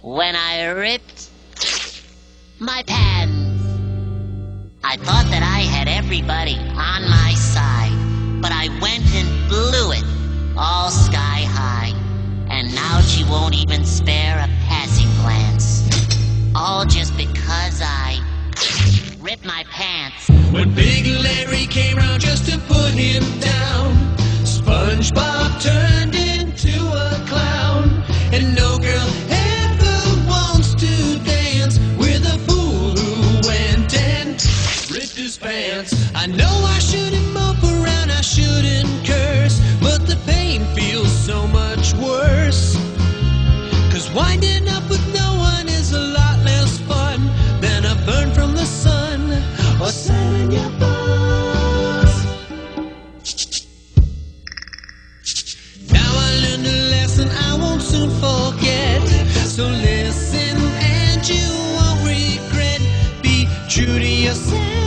when I ripped my pants. I thought that I had everybody on my side, but I went and blew it all sky high. And now she won't even spare a passing glance. All just because I ripped my pants. When Big Larry came round just to put him down, SpongeBob turned into a clown. And no girl ever wants to dance with a fool who went and ripped his pants. I know I shouldn't mope around, I shouldn't curse, but the pain feels so much worse. 'Cause winding up with no one is a lot less fun than a burn from the sun or selling your balls. Now I learned a lesson I won't soon forget. So listen and you won't regret. Be true to yourself.